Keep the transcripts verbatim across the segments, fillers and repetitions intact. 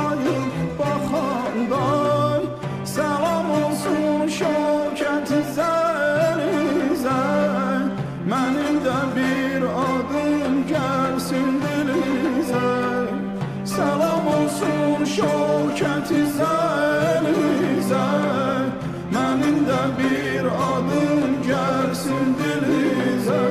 arayıp baxandan. Selam olsun Şövkət İzzərinizə, mənim də bir adım gəlsin dilinizə. Selam olsun Şövkət İzzərinizə, mənim də bir adım gəlsin dilinizə.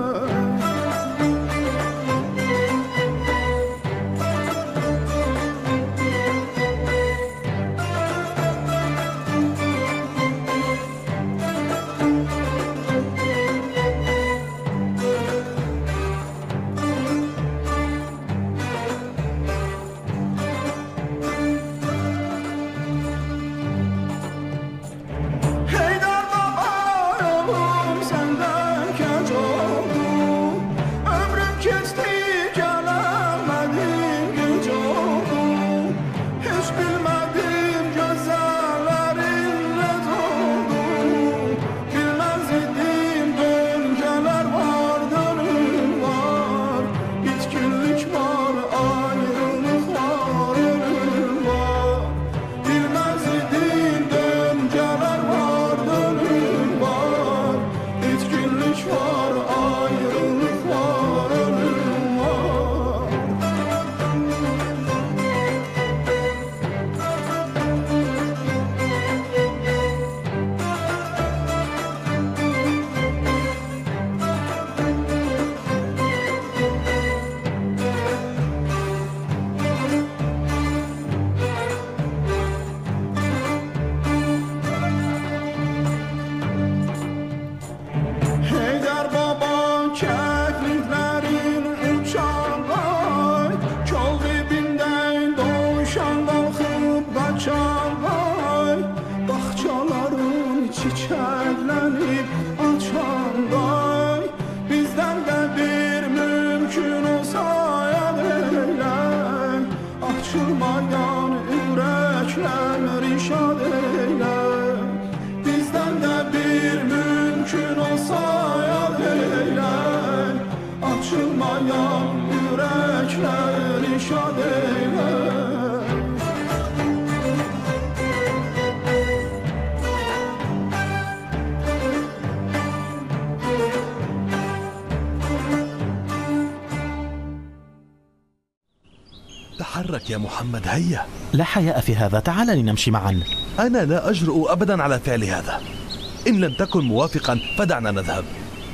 تحرك يا محمد، هيا. لا حياء في هذا، تعال لنمشي معا. أنا لا أجرؤ أبدا على فعل هذا. إن لم تكن موافقا فدعنا نذهب.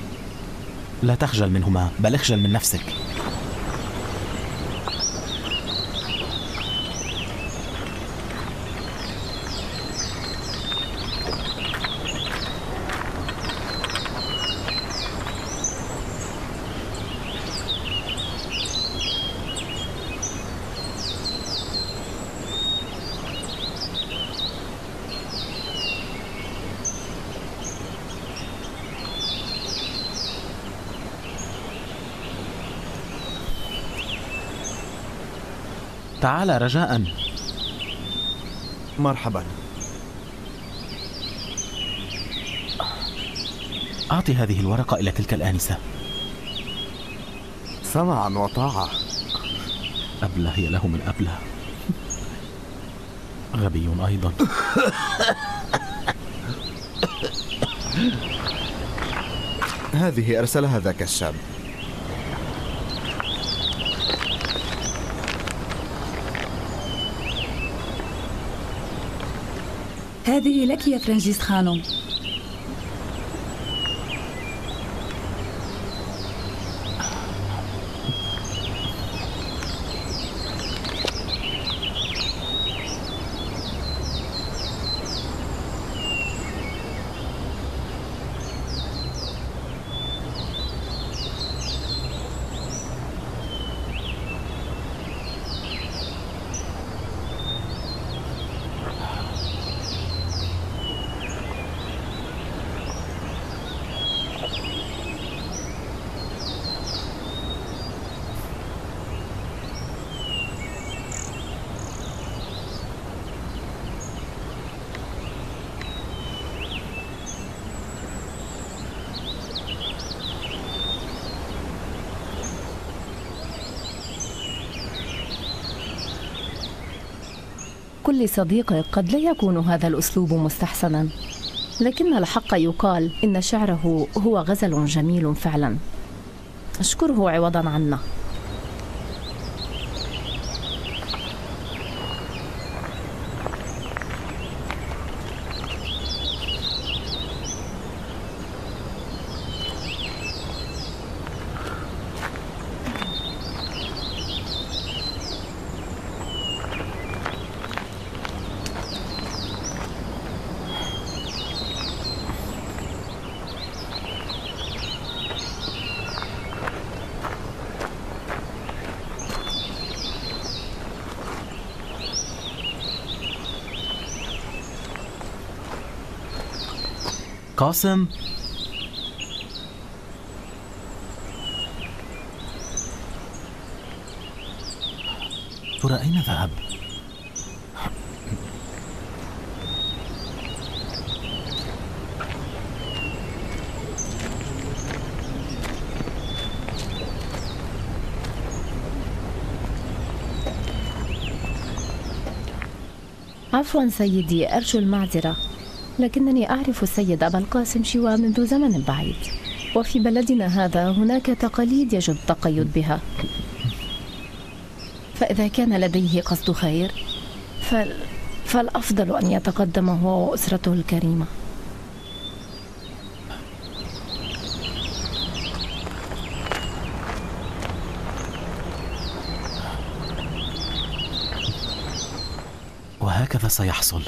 لا تخجل منهما، بل اخجل من نفسك. تعال رجاء. مرحبا. أعطي هذه الورقة إلى تلك الآنسة. سمعا وطاعة. أبله هي له من أبله. غبي أيضا. هذه أرسلها ذاك الشاب. هذه لك يا فرنجيس خانم. كل صديقك قد لا يكون هذا الأسلوب مستحسنا، لكن الحق يقال إن شعره هو غزل جميل فعلا. أشكره عوضا عنا. قاسم، ترى أين ذهب؟ عفوا سيدي، أرجو المعذرة، لكنني أعرف السيد أبا القاسم شوا منذ زمن بعيد، وفي بلدنا هذا هناك تقاليد يجب التقيد بها، فإذا كان لديه قصد خير فال... فالأفضل أن يتقدم هو وأسرته الكريمة. وهكذا سيحصل.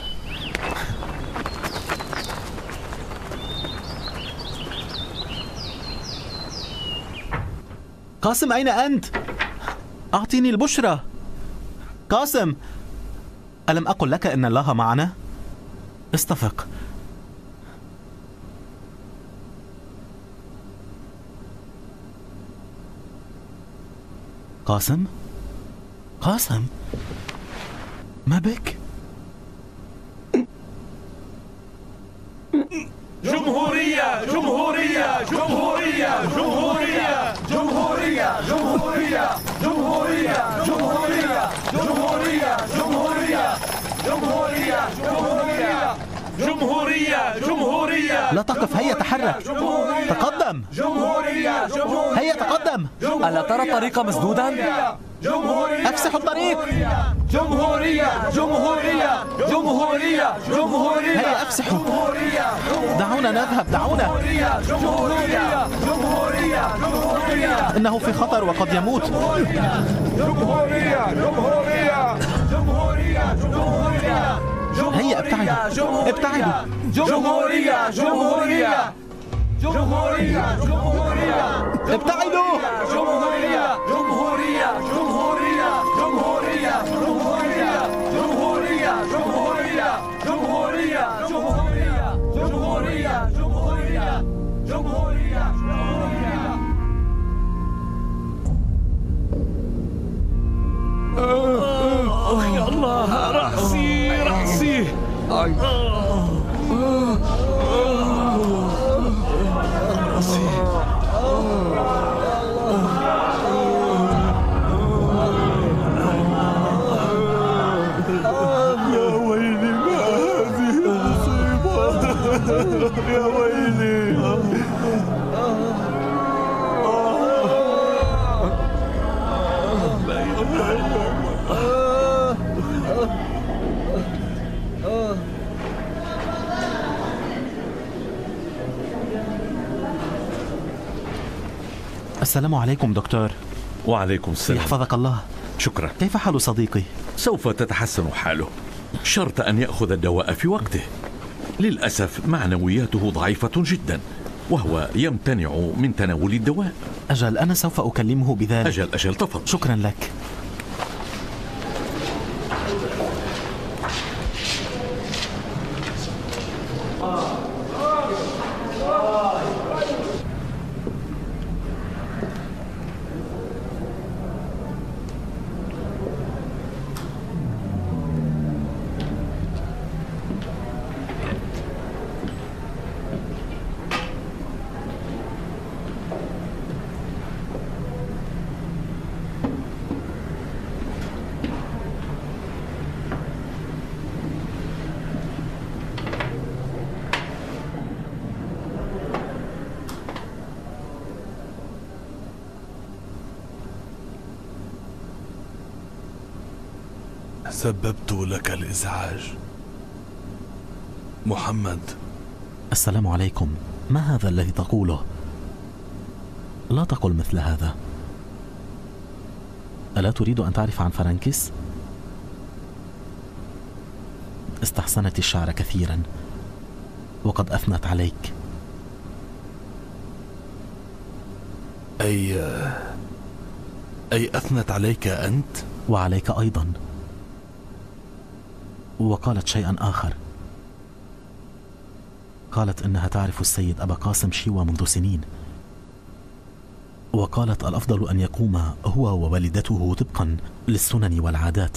قاسم، أين أنت؟ أعطيني البشرى. قاسم، ألم أقل لك إن الله معنا؟ استفق. قاسم؟ قاسم؟ ما بك؟ جمهورية جمهورية جمهورية جمهورية جمهورية جمهورية جمهورية جمهورية جمهورية جمهورية جمهورية جمهورية جمهورية جمهورية. لا تقف، هيا تحرك. تقدم. جمهورية جمهورية. هيا تقدم. ألا ترى الطريق مسدودا؟ جمهورية. أفسحوا الطريق. جمهورية جمهورية جمهورية جمهورية. هيا أفسحوا. دعونا نذهب، دعونا. جمهورية جمهورية جمهورية. إنه في خطر وقد يموت. جمهورية جمهورية جمهورية جمهورية. هيا ابتعدوا، ابتعدوا. جمهورية جمهورية جمهورية جمهورية. ابتعدوا. جمهورية جمهورية جمهورية جمهورية جمهورية جمهورية جمهورية جمهورية جمهورية جمهورية جمهورية جمهورية جمهورية. يا الله، رأسي رأسي. يا ويلي. السلام عليكم دكتور. وعليكم السلام. يحفظك الله. شكرا. كيف حال صديقي؟ سوف تتحسن حاله، شرط أن يأخذ الدواء في وقته. للأسف معنوياته ضعيفة جدا، وهو يمتنع من تناول الدواء. أجل، أنا سوف أكلمه بذلك. أجل أجل تفضل. شكرا لك. سببت لك الإزعاج. محمد. السلام عليكم. ما هذا الذي تقوله؟ لا تقل مثل هذا. ألا تريد أن تعرف عن فرانكس؟ استحسنت الشعر كثيرا وقد أثنت عليك. أي أي أثنت عليك أنت؟ وعليك أيضا. وقالت شيئا آخر. قالت إنها تعرف السيد أبا قاسم شيوى منذ سنين، وقالت الأفضل أن يقوم هو ووالدته طبقا للسنن والعادات،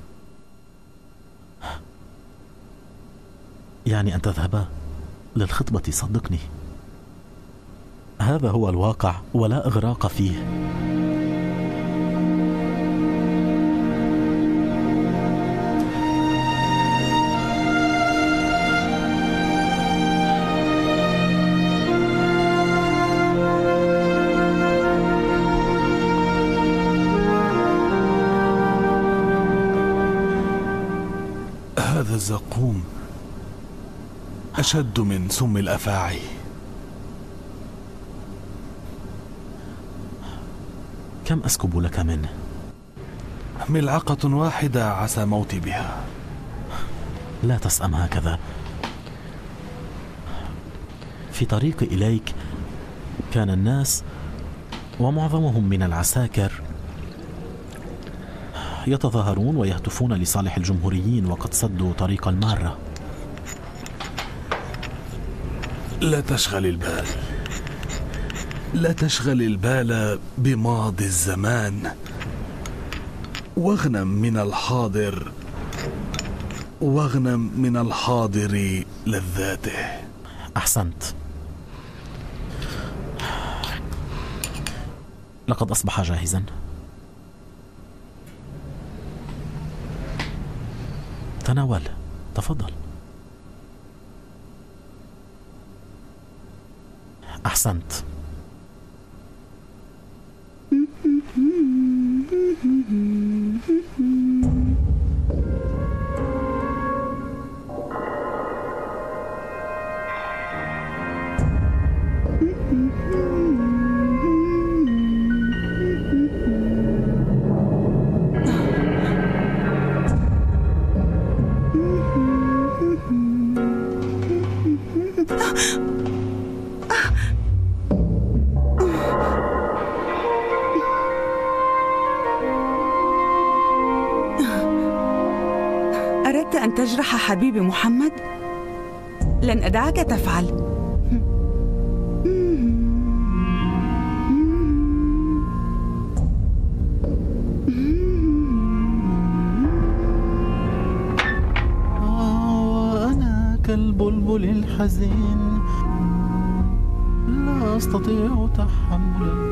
يعني أن تذهبا للخطبة. صدقني هذا هو الواقع ولا إغراق فيه. هذا الزقوم أشد من سم الأفاعي. كم أسكب لك منه؟ ملعقة واحدة عسى موتي بها. لا تسأم هكذا. في طريقي إليك كان الناس ومعظمهم من العساكر يتظاهرون ويهتفون لصالح الجمهوريين وقد سدوا طريق المارة. لا تشغل البال، لا تشغل البال بماضي الزمان، واغنم من الحاضر، واغنم من الحاضر لذاته. أحسنت. لقد أصبح جاهزا. تناول، تفضل. أحسنت. أردت أن تجرح حبيبي محمد؟ لن أدعك تفعل. وأنا كالبلبل الحزين لا أستطيع تحمل.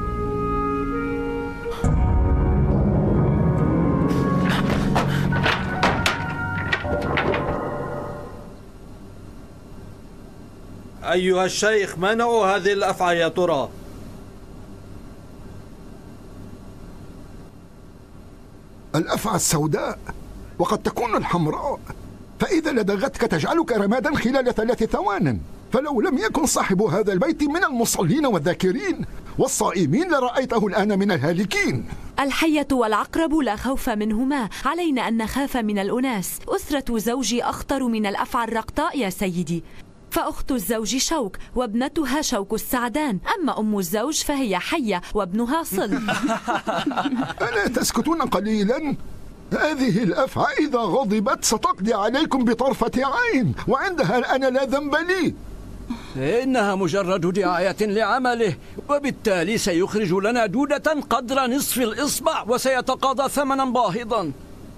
أيها الشيخ، ما نوع هذه الأفعى يا ترى؟ الأفعى السوداء، وقد تكون الحمراء، فإذا لدغتك تجعلك رمادا خلال ثلاث ثوان. فلو لم يكن صاحب هذا البيت من المصلين والذاكرين والصائمين لرأيته الآن من الهالكين. الحية والعقرب لا خوف منهما، علينا أن نخاف من الأناس. أسرة زوجي أخطر من الأفعى الرقطاء يا سيدي، فأخت الزوج شوك وابنتها شوك السعدان، أما أم الزوج فهي حية وابنها صل. ألا تسكتون قليلا؟ هذه الأفعى إذا غضبت ستقضي عليكم بطرفة عين، وعندها أنا لا ذنب لي. إنها مجرد دعاية لعمله، وبالتالي سيخرج لنا دودة قدر نصف الإصبع وسيتقاضى ثمنا باهظا.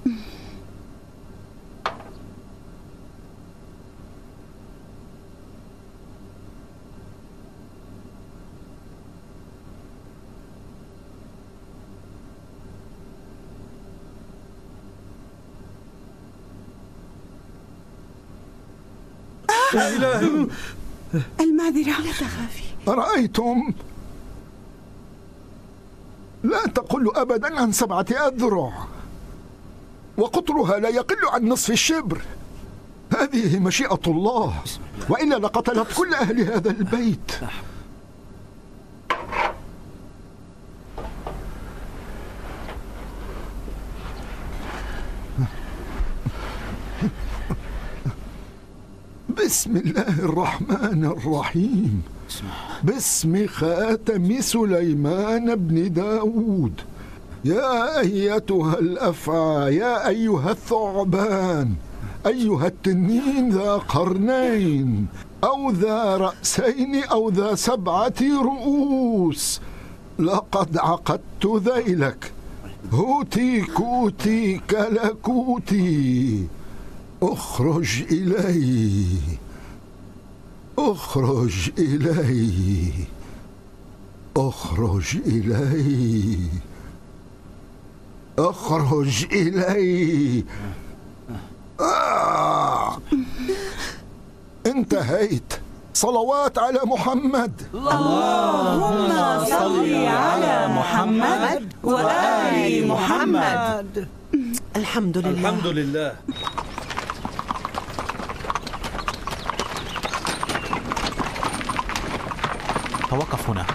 إلهي المعذرة. لا تخافي. أرأيتم؟ لا تقل أبدا عن سبعة أذرع. وقطرها لا يقل عن نصف الشبر. هذه مشيئة الله، وإلا لقتلت كل أهل هذا البيت. بسم الله الرحمن الرحيم. باسم خاتم سليمان بن داود. يا أيتها الأفعى، يا أيها الثعبان، أيها التنين ذا قرنين، أو ذا رأسين أو ذا سبعة رؤوس، لقد عقدت ذيلك. هوتي كوتي كلكوتي، اخرج إلي، اخرج إلي، اخرج إلي، اخرج إلي. آه. انتهيت. صلوات على محمد. اللهم صل على محمد وآل محمد. الحمد لله. الحمد لله. توقف هنا.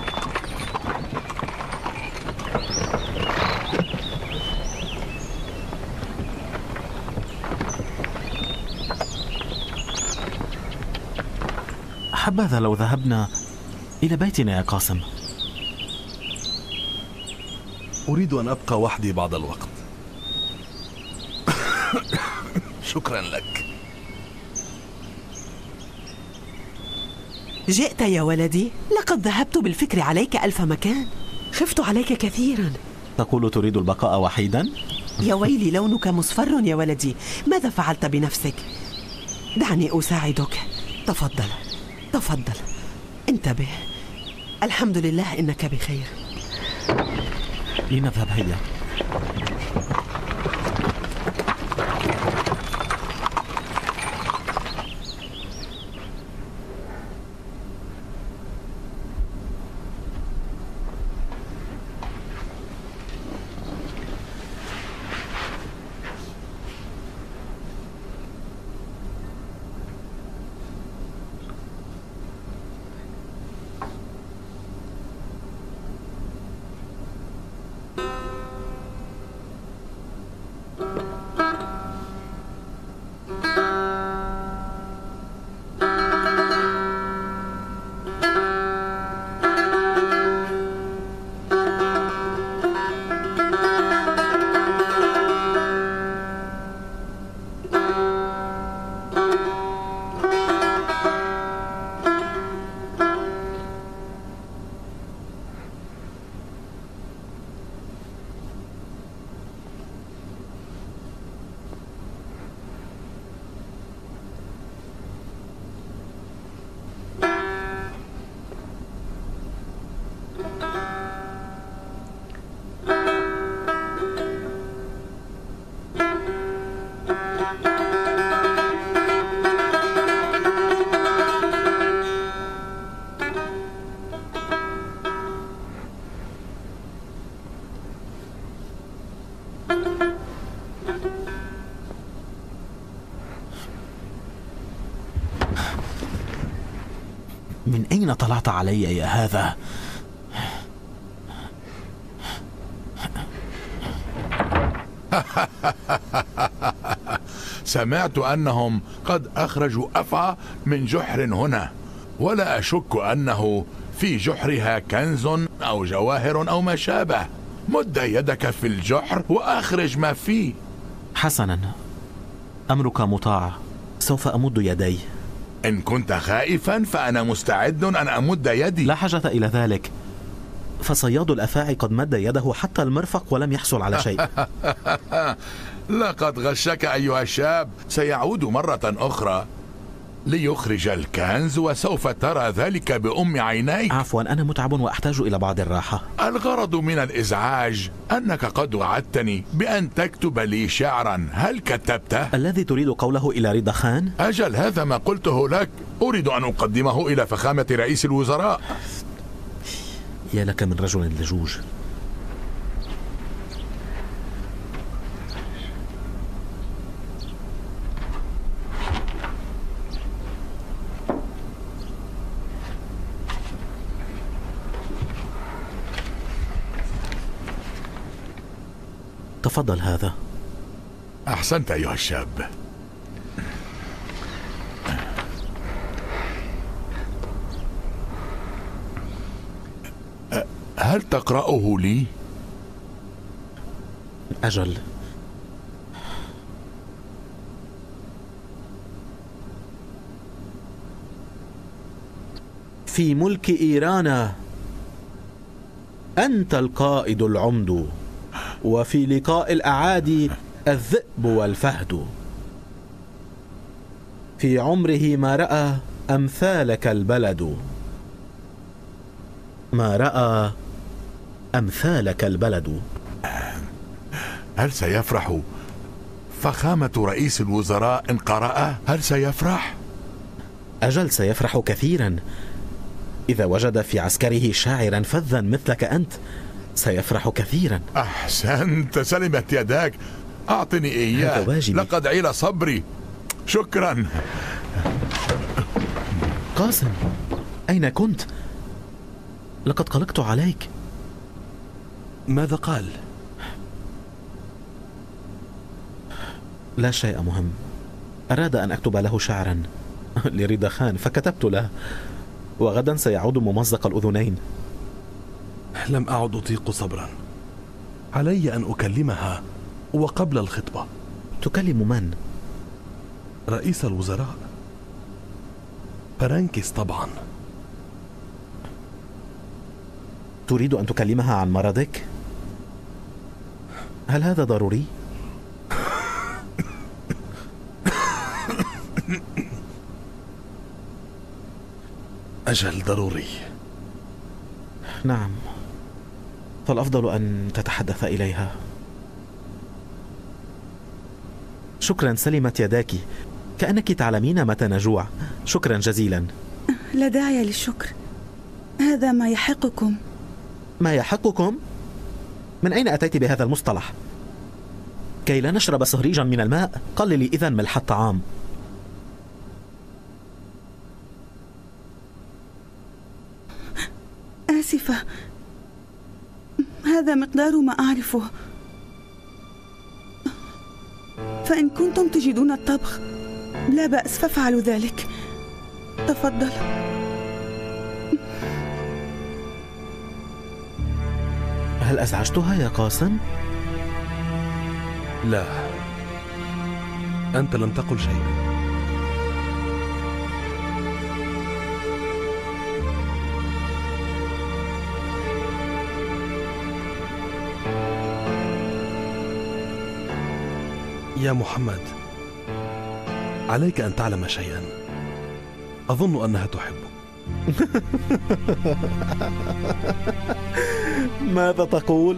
حبذا لو ذهبنا إلى بيتنا يا قاسم. أريد أن أبقى وحدي بعض الوقت. شكرا لك. جئت يا ولدي؟ لقد ذهبت بالفكر عليك ألف مكان، خفت عليك كثيرا. تقول تريد البقاء وحيدا؟ يا ويلي، لونك مصفر يا ولدي، ماذا فعلت بنفسك؟ دعني أساعدك. تفضل تفضل، انتبه. الحمد لله إنك بخير. لنذهب هيا. من أين طلعت علي يا هذا؟ سمعت أنهم قد أخرجوا أفعى من جحر هنا، ولا أشك أنه في جحرها كنز أو جواهر أو ما شابه. مد يدك في الجحر وأخرج ما فيه. حسنا، أمرك مطاع، سوف أمد يدي. إن كنت خائفا فأنا مستعد أن أمد يدي. لا حاجة إلى ذلك، فصياد الأفاعي قد مد يده حتى المرفق ولم يحصل على شيء. لقد غشك أيها الشاب، سيعود مرة أخرى ليخرج الكنز وسوف ترى ذلك بأم عينيك. عفوا، أنا متعب وأحتاج إلى بعض الراحة. الغرض من الإزعاج أنك قد وعدتني بأن تكتب لي شعرا، هل كتبته؟ الذي تريد قوله إلى رضا خان؟ أجل، هذا ما قلته لك. أريد أن أقدمه إلى فخامة رئيس الوزراء. يا لك من رجل لجوج. تفضل هذا. أحسنت أيها الشاب. هل تقرأه لي؟ أجل. في ملك إيران أنت القائد العمد، وفي لقاء الأعادي الذئب والفهد. في عمره ما رأى أمثالك البلد، ما رأى أمثالك البلد. هل سيفرح فخامة رئيس الوزراء إن قرأ؟ هل سيفرح؟ أجل، سيفرح كثيرا. إذا وجد في عسكره شاعرا فذا مثلك أنت سيفرح كثيرا. أحسنت، سلمت يداك. أعطني إياه، لقد عيل صبري. شكرا. قاسم، أين كنت؟ لقد قلقت عليك. ماذا قال؟ لا شيء مهم. أراد أن أكتب له شعرا لرضا خان فكتبت له، وغدا سيعود ممزق الأذنين. لم أعد أطيق صبرا. علي أن أكلمها وقبل الخطبة. تكلم من؟ رئيس الوزراء فرانكيس طبعا. تريد أن تكلمها عن مرضك؟ هل هذا ضروري؟ أجل ضروري. نعم، فالأفضل أن تتحدث إليها. شكرا، سلمت يداك. كأنك تعلمين متى نجوع. شكرا جزيلا. لا داعي للشكر، هذا ما يحقكم. ما يحقكم؟ من أين أتيت بهذا المصطلح؟ كي لا نشرب صهريجا من الماء، قللي إذن ملح الطعام. آسفة، هذا مقدار ما أعرفه. فإن كنتم تجدون الطبخ لا بأس فافعلوا ذلك. تفضل. هل أزعجتها يا قاسم؟ لا، أنت لم تقل شيء. يا محمد، عليك أن تعلم شيئا. أظن أنها تحبك. ماذا تقول؟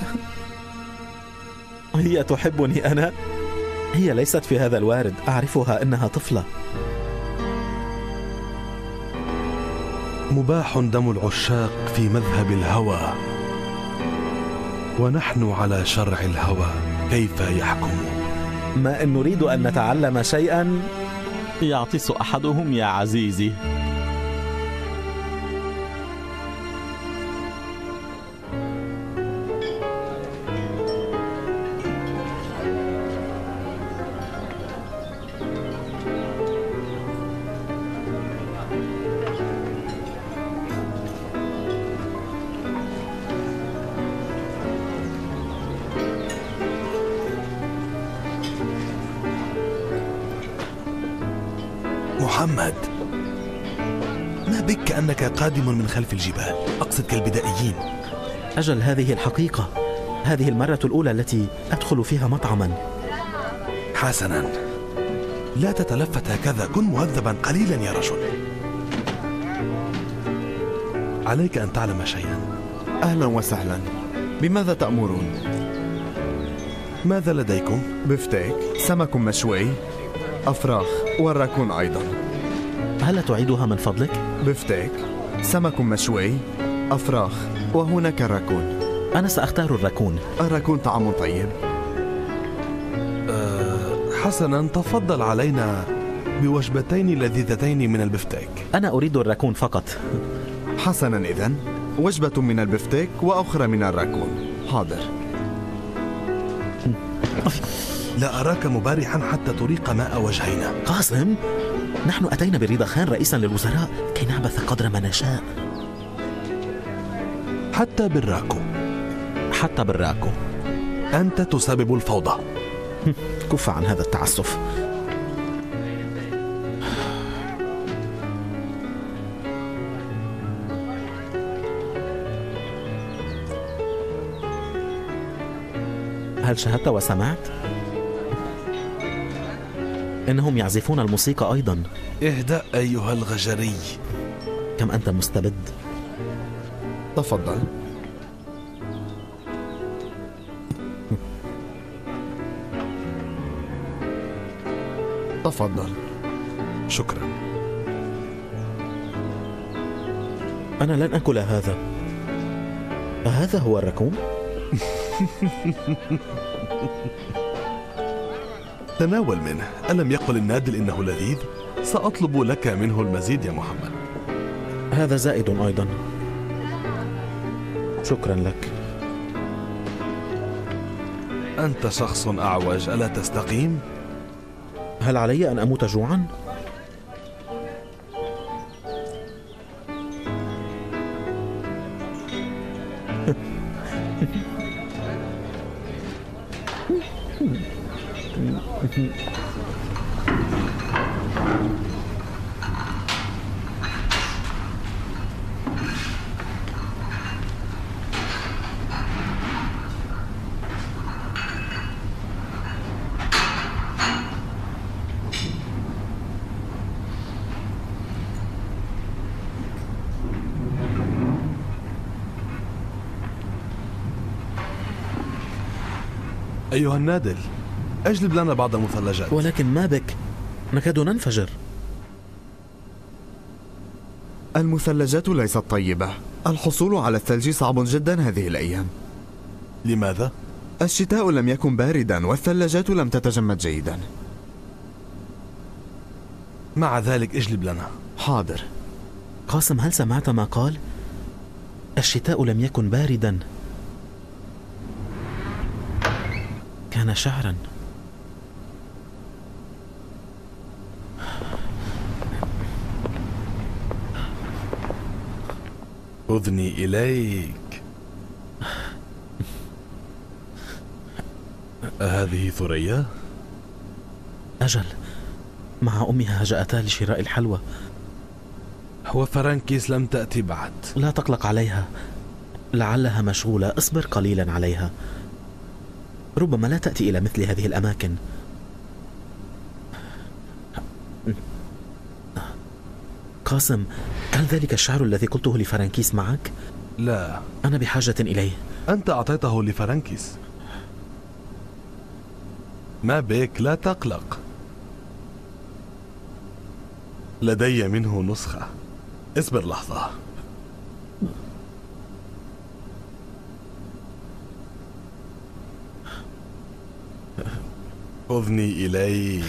هي تحبني أنا؟ هي ليست في هذا الوارد، أعرفها، إنها طفلة. مباح دم العشاق في مذهب الهوى، ونحن على شرع الهوى كيف يحكم؟ ما إن نريد أن نتعلم شيئا يعطس أحدهم يا عزيزي. محمد، ما بك كأنك قادم من خلف الجبال، أقصد كالبدائيين. أجل، هذه الحقيقة. هذه المرة الأولى التي أدخل فيها مطعما. حسنا، لا تتلفت هكذا، كن مهذبا قليلا يا رجل. عليك أن تعلم شيئا. أهلا وسهلا، بماذا تأمرون؟ ماذا لديكم؟ بفتيك، سمك مشوي، أفراخ، والراكون أيضا. هل تعيدها من فضلك؟ بفتيك، سمك مشوي، أفراخ، وهناك الراكون. أنا سأختار الراكون. الراكون طعام طيب. أه حسنا، تفضل علينا بوجبتين لذيذتين من البفتيك. أنا أريد الراكون فقط. حسنا، إذن وجبة من البفتيك وأخرى من الراكون. حاضر. لا أراك مبارحا حتى تريق ماء وجهينا. قاسم، نحن أتينا برضا خان رئيسا للوزراء كي نعبث قدر ما نشاء. حتى بالراكو. حتى بالراكو. أنت تسبب الفوضى. كف عن هذا التعسف. هل شاهدت وسمعت؟ إنهم يعزفون الموسيقى أيضا. اهدأ أيها الغجري. كم أنت مستبد. تفضل. تفضل. شكرا. أنا لن أكل هذا. أهذا هو الركون؟ تناول منه. ألم يقل النادل إنه لذيذ؟ سأطلب لك منه المزيد يا محمد. هذا زائد أيضا. شكرا لك. أنت شخص أعوج، ألا تستقيم؟ هل علي أن أموت جوعا؟ أيها النادل، أجلب لنا بعض المثلجات. ولكن ما بك؟ نكاد ننفجر. المثلجات ليست طيبة. الحصول على الثلج صعب جدا هذه الأيام. لماذا؟ الشتاء لم يكن باردا والثلاجات لم تتجمد جيدا. مع ذلك اجلب لنا. حاضر. قاسم، هل سمعت ما قال؟ الشتاء لم يكن باردا. كان شعرا. أذني إليك. هذه ثريا؟ أجل، مع أمها جاءتا لشراء الحلوى. وفرنكيس لم تأتي بعد. لا تقلق عليها، لعلها مشغولة. اصبر قليلا عليها، ربما لا تأتي إلى مثل هذه الأماكن. قاسم، هل ذلك الشعر الذي قلته لفرنكيس معك؟ لا، أنا بحاجة إليه. أنت أعطيته لفرنكيس. ما بك؟ لا تقلق، لدي منه نسخة. اصبر لحظة. أذني إليك.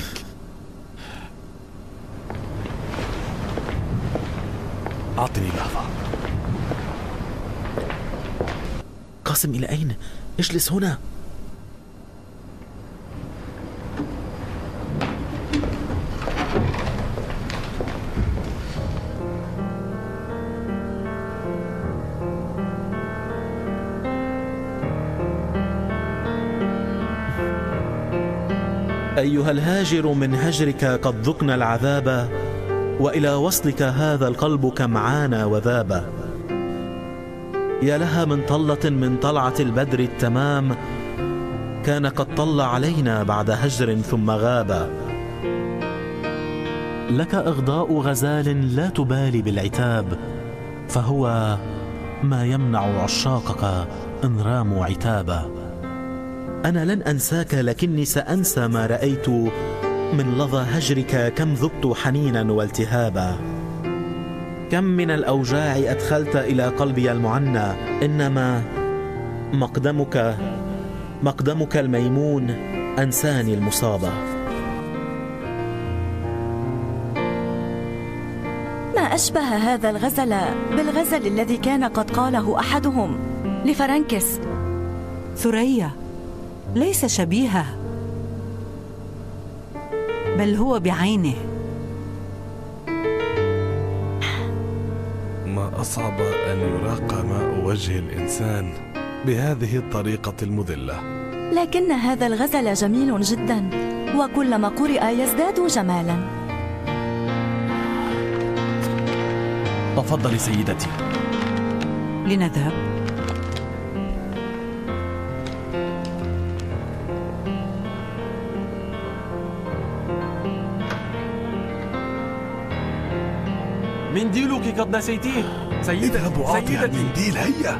أعطني لحظة. قاسم، إلى أين؟ اجلس هنا. أيها الهاجر، من هجرك قد ذقنا العذاب، وإلى وصلك هذا القلب كم عانى وذاب. يا لها من طلة من طلعة البدر التمام، كان قد طل علينا بعد هجر ثم غاب. لك إغضاء غزال لا تبالي بالعتاب، فهو ما يمنع عشاقك إن راموا عتابا. أنا لن أنساك، لكني سأنسى ما رأيت من لظى هجرك. كم ذقت حنينا والتهابا، كم من الأوجاع أدخلت إلى قلبي المعنى. إنما مقدمك مقدمك الميمون أنساني المصابة. ما أشبه هذا الغزل بالغزل الذي كان قد قاله أحدهم لفرنكس. ثريا، ليس شبيهة. بل هو بعينه. ما أصعب أن يراق ماء وجه الإنسان بهذه الطريقة المذلة. لكن هذا الغزل جميل جدا، وكلما قرئ يزداد جمالا. تفضلي سيدتي. لنذهب. منديلك قد نسيتيه سيدتي. اذهب وأعطها المنديل، هيا.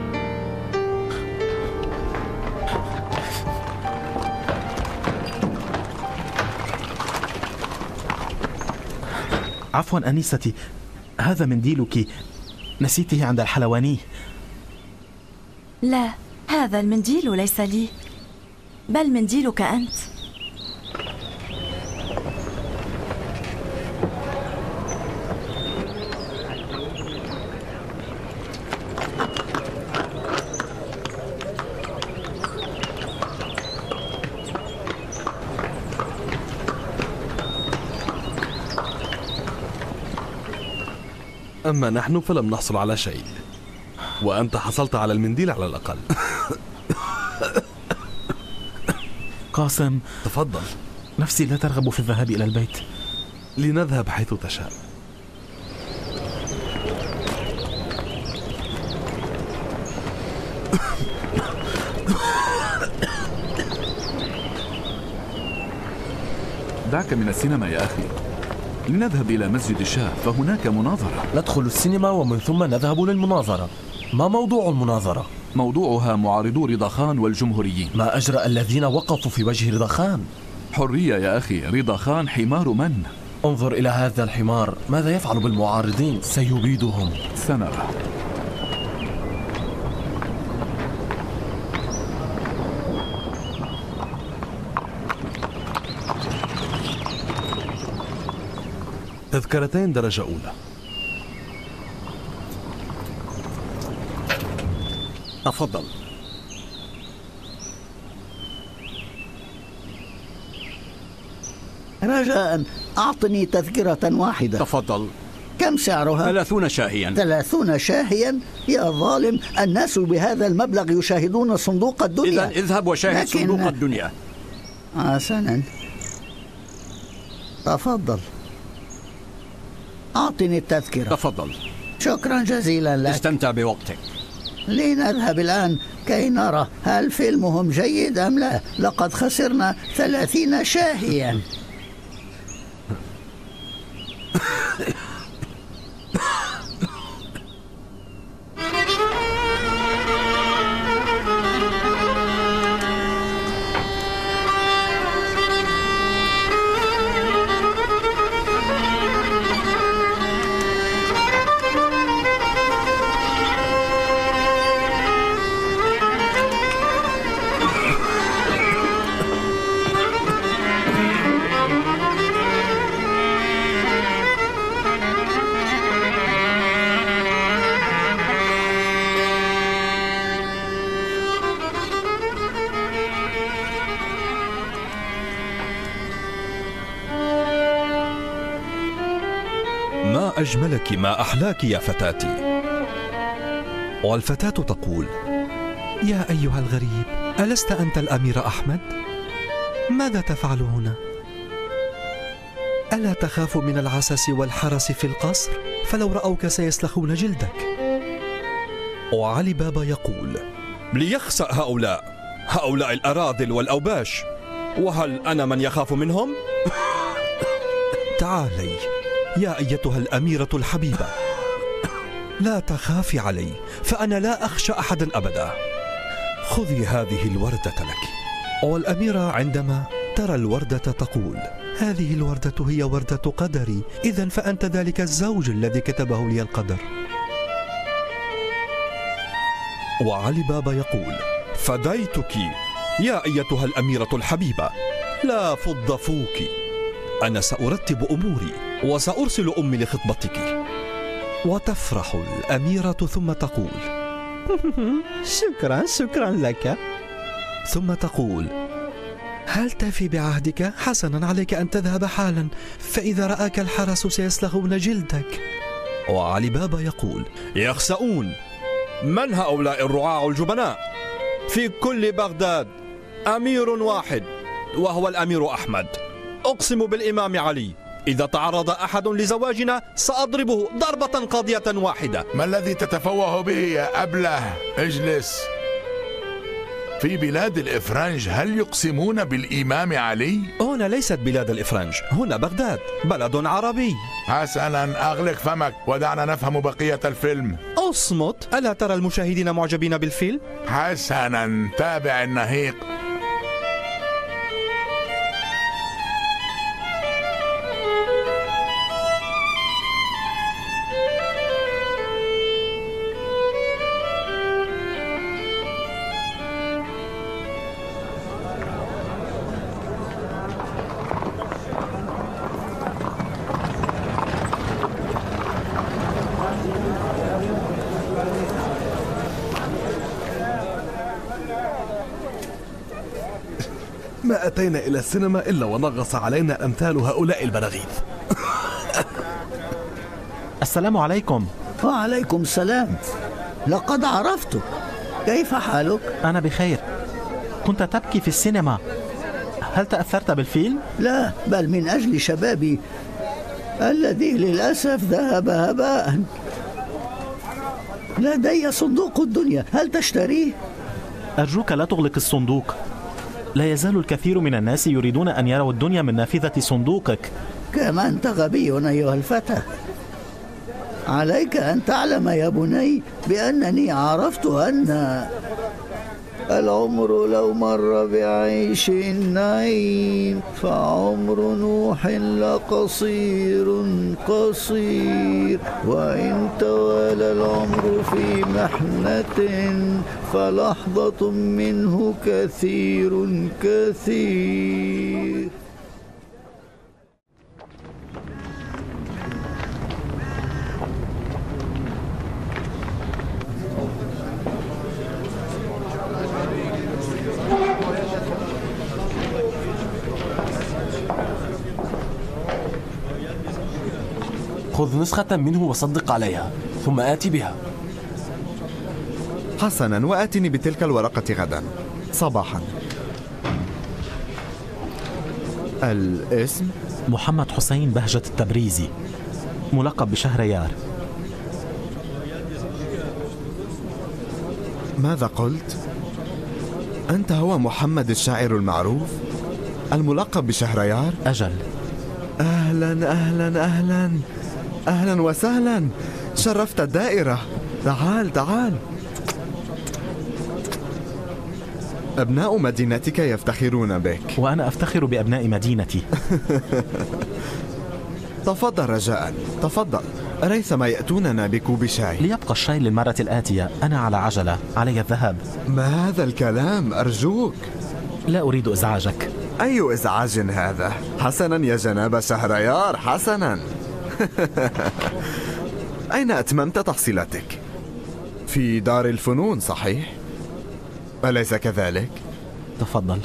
عفوا أنيستي، هذا منديلك، نسيته عند الحلواني. لا، هذا المنديل ليس لي، بل منديلك أنت. أما نحن فلم نحصل على شيء، وأنت حصلت على المنديل على الأقل. قاسم، تفضل. نفسي لا ترغب في الذهاب إلى البيت. لنذهب حيث تشاء. دعك من السينما يا أخي، لنذهب إلى مسجد الشاه فهناك مناظرة. ندخل السينما ومن ثم نذهب للمناظرة. ما موضوع المناظرة؟ موضوعها معارضو رضا خان والجمهوريين. ما أجرأ الذين وقفوا في وجه رضا خان؟ حرية يا أخي، رضا خان حمار من؟ انظر إلى هذا الحمار، ماذا يفعل بالمعارضين؟ سيبيدهم. سنرى. تذكرتين درجة أولى. تفضل. رجاء أعطني تذكرة واحدة. تفضل. كم سعرها؟ ثلاثون شاهيا. ثلاثون شاهيا؟ يا ظالم، الناس بهذا المبلغ يشاهدون صندوق الدنيا. إذن اذهب وشاهد لكن... صندوق الدنيا. حسنا، تفضل. أعطني التذكرة. تفضل. شكرا جزيلا لك. استمتع بوقتك. لنذهب الآن كي نرى هل فيلمهم جيد أم لا. لقد خسرنا ثلاثين شاهيا. ما أجملك، ما أحلاك يا فتاتي. والفتاة تقول: يا أيها الغريب، ألست أنت الأمير أحمد؟ ماذا تفعل هنا؟ ألا تخاف من العسس والحرس في القصر؟ فلو رأوك سيسلخون جلدك. وعلي بابا يقول: ليخسأ هؤلاء هؤلاء الأراذل والأوباش، وهل أنا من يخاف منهم؟ تعالي يا أيتها الأميرة الحبيبة، لا تخافي علي، فأنا لا أخشى أحدا أبدا. خذي هذه الوردة لك. والأميرة عندما ترى الوردة تقول: هذه الوردة هي وردة قدري، إذن فأنت ذلك الزوج الذي كتبه لي القدر. وعلي بابا يقول: فديتك يا أيتها الأميرة الحبيبة، لا فض فوك، أنا سأرتب أموري وسأرسل أمي لخطبتك. وتفرح الأميرة ثم تقول: شكرا شكرا لك. ثم تقول: هل تفي بعهدك؟ حسنا، عليك أن تذهب حالا، فإذا رآك الحرس سيسلخون جلدك. وعلي بابا يقول: يخسؤون. من هؤلاء الرعاع الجبناء؟ في كل بغداد أمير واحد وهو الأمير أحمد. أقسم بالإمام علي إذا تعرض أحد لزواجنا سأضربه ضربة قاضية واحدة. ما الذي تتفوه به يا أبله؟ اجلس. في بلاد الإفرنج هل يقسمون بالإمام علي؟ هنا ليست بلاد الإفرنج، هنا بغداد، بلد عربي. حسنا، أغلق فمك ودعنا نفهم بقية الفيلم. أصمت، ألا ترى المشاهدين معجبين بالفيلم؟ حسنا، تابع النهيق. ما أتينا إلى السينما إلا ونغص علينا أمثال هؤلاء البراغيث. السلام عليكم. وعليكم السلام. لقد عرفتك. كيف حالك؟ أنا بخير. كنت تبكي في السينما، هل تأثرت بالفيلم؟ لا، بل من أجل شبابي الذي للأسف ذهب هباء. لدي صندوق الدنيا، هل تشتريه؟ أرجوك لا تغلق الصندوق، لا يزال الكثير من الناس يريدون أن يروا الدنيا من نافذة صندوقك. كما أنت غبي أيها الفتى. عليك أن تعلم يا بني بأنني عرفت أن العمر لو مر بعيش نعيم فعمر نوح لقصير قصير، وإن توالى العمر في محنة فلحظة منه كثير كثير. خذ نسخة منه وصدق عليها ثم آتي بها. حسنا، وآتني بتلك الورقة غدا صباحا. الاسم؟ محمد حسين بهجة التبريزي، ملقب بشهريار. ماذا قلت؟ أنت هو محمد الشاعر المعروف الملقب بشهريار؟ أجل. أهلا أهلا أهلا أهلا وسهلا، شرفت الدائرة. تعال تعال. أبناء مدينتك يفتخرون بك، وأنا أفتخر بأبناء مدينتي. تفضل رجاء، تفضل، ريثما يأتوننا بكوب شاي. ليبقى الشاي للمرة الآتية، أنا على عجلة، علي الذهاب. ما هذا الكلام؟ أرجوك. لا أريد إزعاجك. أي إزعاج هذا؟ حسنا يا جناب شهريار، حسنا. أين أتممت تحصيلاتك؟ في دار الفنون صحيح؟ أليس كذلك؟ تفضل.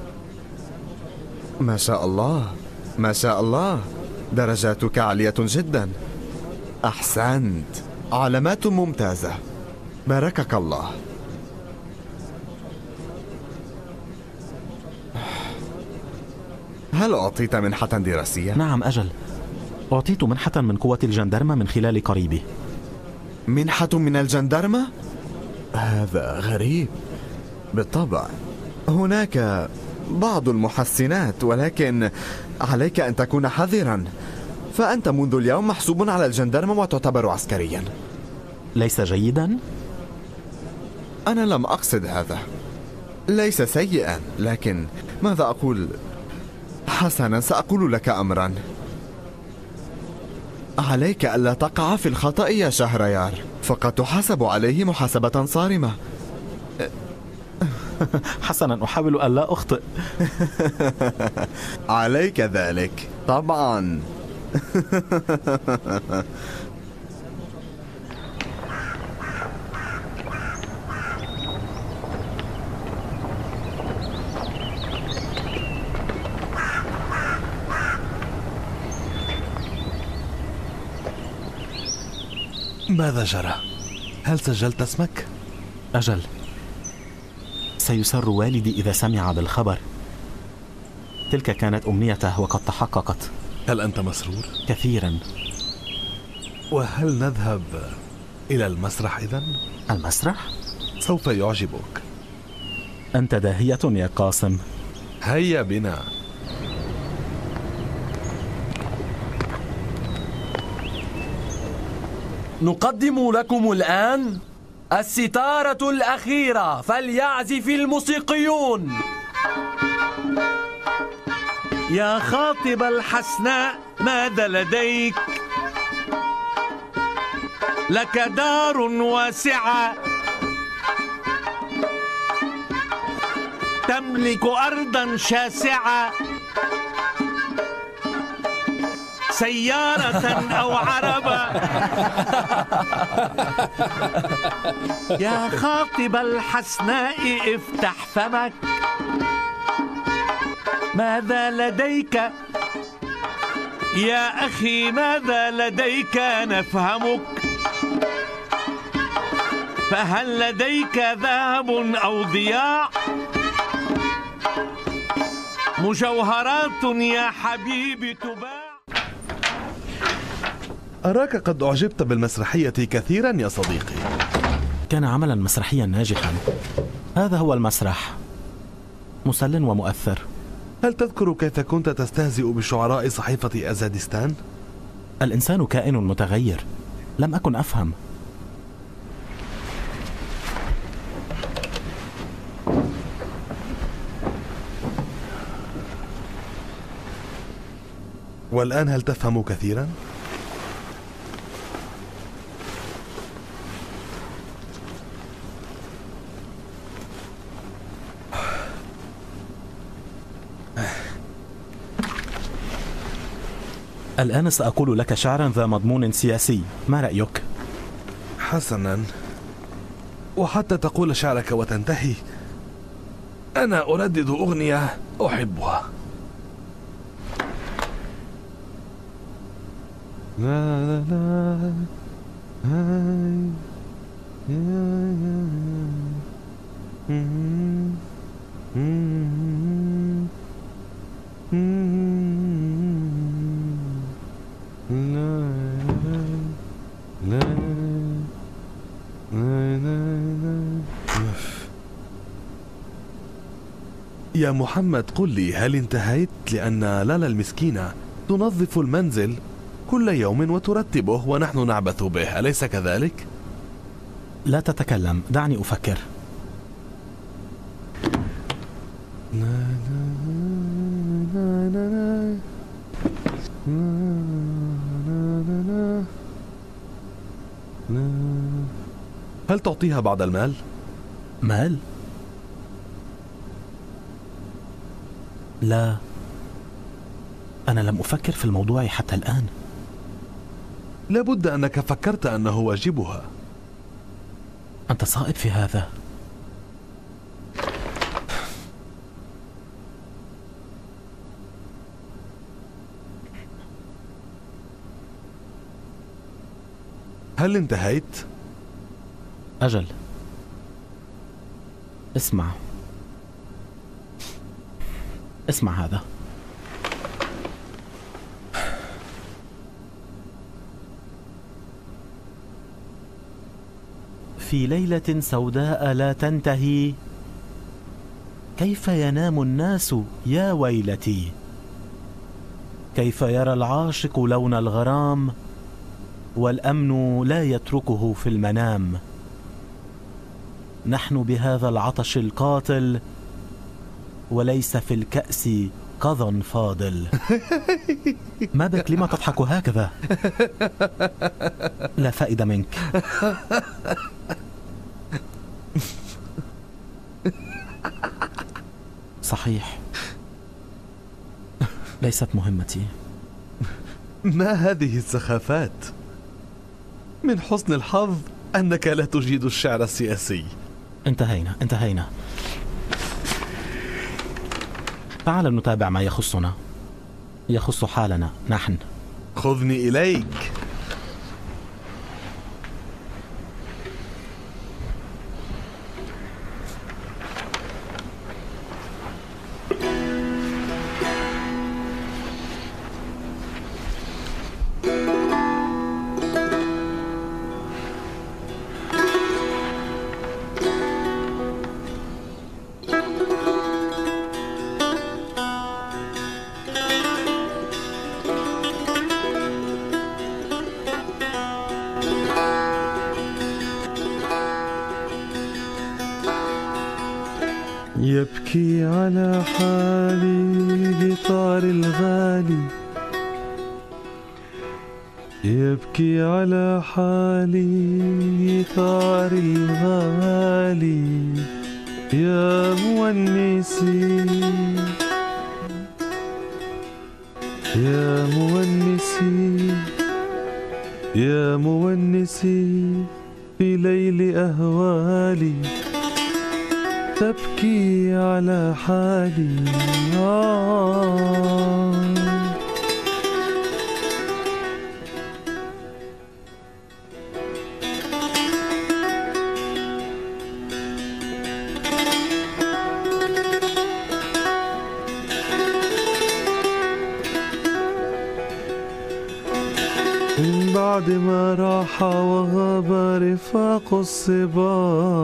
ما شاء الله ما شاء الله، درجاتك عالية جدا. أحسنت، علامات ممتازة، باركك الله. هل أعطيت منحة دراسية؟ نعم أجل، أعطيت منحة من قوة الجندرمة من خلال قريبي. منحة من الجندرمة؟ هذا غريب. بالطبع هناك بعض المحسنات، ولكن عليك أن تكون حذرا، فأنت منذ اليوم محسوب على الجندرمة وتعتبر عسكريا. ليس جيدا؟ أنا لم أقصد هذا، ليس سيئا، لكن ماذا أقول؟ حسنا، سأقول لك أمرا، عليك ألا تقع في الخطأ يا شهريار، فقد تحاسب عليه محاسبة صارمة. حسنا، أحاول ألا أخطئ. عليك ذلك طبعا. ماذا جرى؟ هل سجلت اسمك؟ أجل، سيسر والدي إذا سمع بالخبر. تلك كانت أمنيته وقد تحققت. هل أنت مسرور؟ كثيرا. وهل نذهب إلى المسرح إذن؟ المسرح؟ سوف يعجبك. أنت داهية يا قاسم. هيا بنا. نقدم لكم الآن الستارة الأخيرة، فليعزف الموسيقيون. يا خاطب الحسناء ماذا لديك؟ لك دار واسعة، تملك أرضا شاسعة، سيارة أو عربة. يا خاطب الحسناء افتح فمك، ماذا لديك؟ يا أخي ماذا لديك؟ نفهمك. فهل لديك ذهب أو ضياع؟ مجوهرات يا حبيبي تباع. أراك قد أعجبت بالمسرحية كثيرا يا صديقي. كان عملا مسرحيا ناجحا. هذا هو المسرح، مسل ومؤثر. هل تذكر كيف كنت تستهزئ بشعراء صحيفة أزادستان؟ الإنسان كائن متغير، لم أكن أفهم. والآن هل تفهم كثيرا؟ الآن سأقول لك شعرا ذا مضمون سياسي، ما رأيك؟ حسنا، وحتى تقول شعرك وتنتهي أنا أردد أغنية أحبها. لا لا لا هاي يا يا يا محمد، قل لي، هل انتهيت؟ لأن لالا المسكينة تنظف المنزل كل يوم وترتبه ونحن نعبث به، أليس كذلك؟ لا تتكلم، دعني أفكر. هل تعطيها بعض المال؟ مال؟ لا، أنا لم أفكر في الموضوع حتى الآن. لابد أنك فكرت أنه واجبها. أنت صائب في هذا. هل انتهيت؟ أجل، اسمع اسمع هذا. في ليلة سوداء لا تنتهي، كيف ينام الناس يا ويلتي، كيف يرى العاشق لون الغرام والأمن لا يتركه في المنام. نحن بهذا العطش القاتل وليس في الكأس قضى فاضل. ما بك؟ لما تضحك هكذا؟ لا فائدة منك. صحيح، ليست مهمتي. ما هذه السخافات؟ من حسن الحظ أنك لا تجيد الشعر السياسي. انتهينا انتهينا. تعال نتابع ما يخصنا، يخص حالنا نحن. خذني إليك. يبكي على حالي قطار الغالي، يبكي على حالي قطار الغالي يا مونسي يا مونسي يا مونسي في ليل أهوالي، تبكي على حالي آه من بعد ما راح وغاب رفاق الصبا،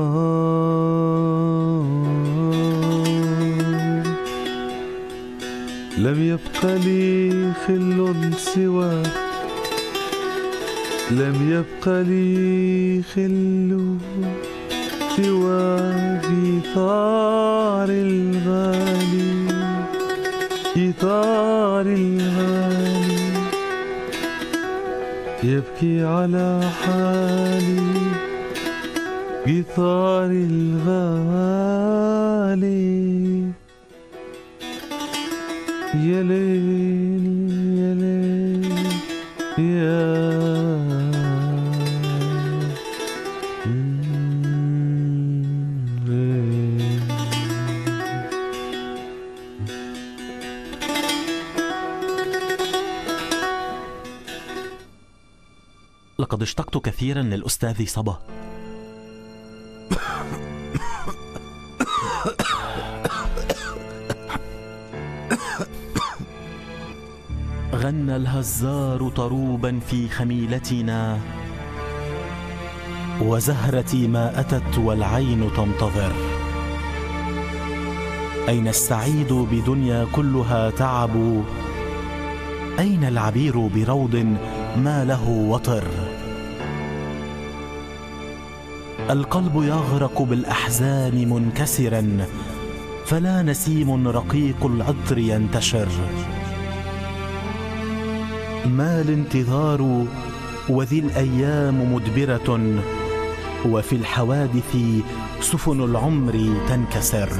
لم يبق لي خل سوى لم يبق لي خل سوى قطار الغالي قطار الغالي، يبكي على حالي قطار الغالي. يا ليل يا ليل يا لقد اشتقت كثيرا للأستاذ صبا. غنى الهزار طروبا في خميلتنا، وزهرتي ما أتت والعين تنتظر. أين السعيد بدنيا كلها تعب، أين العبير بروض ما له وطر. القلب يغرق بالأحزان منكسرا، فلا نسيم رقيق العطر ينتشر. ما الانتظار وذي الأيام مدبرة، وفي الحوادث سفن العمر تنكسر.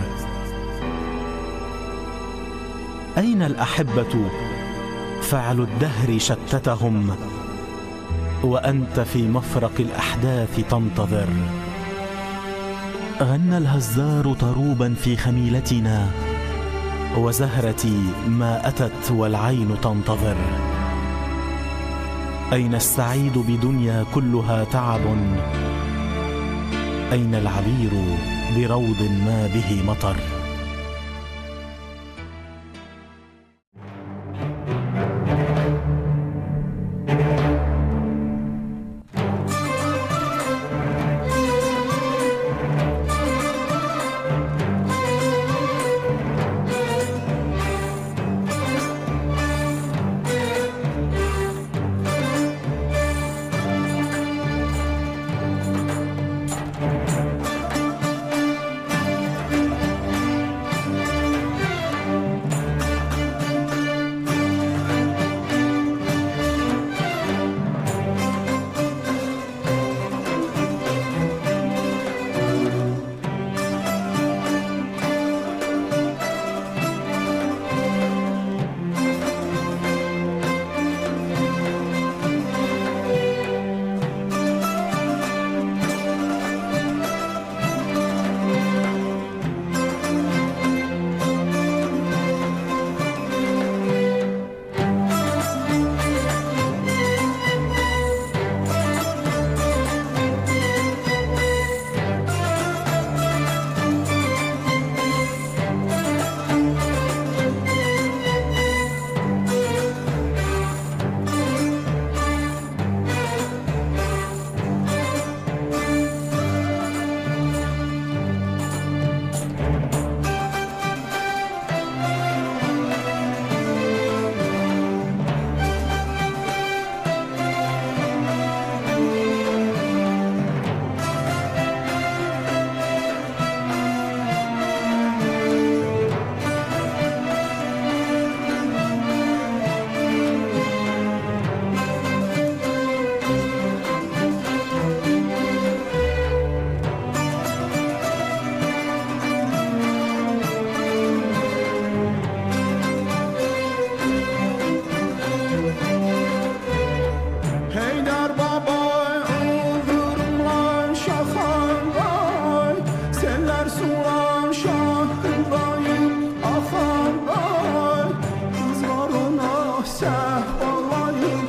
أين الأحبة فعل الدهر شتتهم، وأنت في مفرق الأحداث تنتظر. غنى الهزار طروبا في خميلتنا، وزهرتي ما أتت والعين تنتظر. أين السعيد بدنيا كلها تعب، أين العبير بروض ما به مطر. əhvalayıb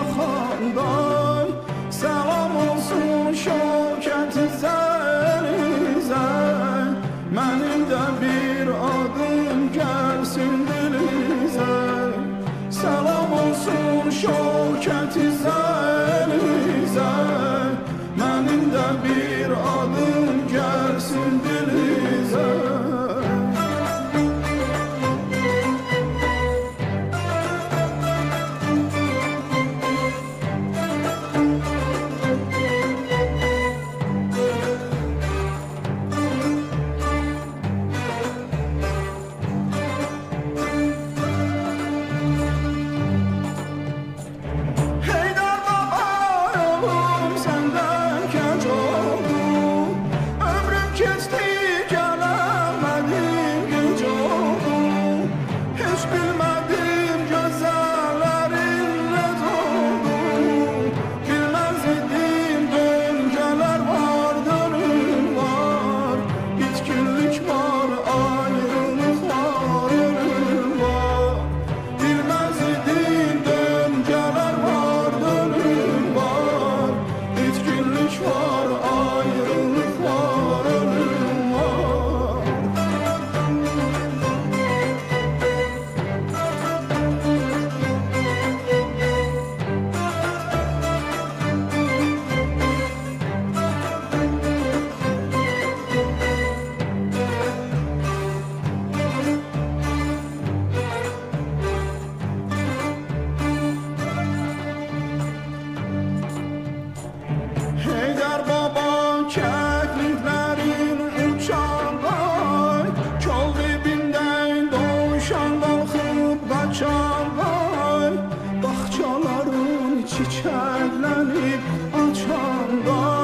baxandan Səlam olsun şökət izərinizə Mənim də bir adım gəlsin dilinizə Səlam olsun şökət izərinizə Mənim də bir adım gəlsin dilinizə Bağçaların çiçəklənib açanda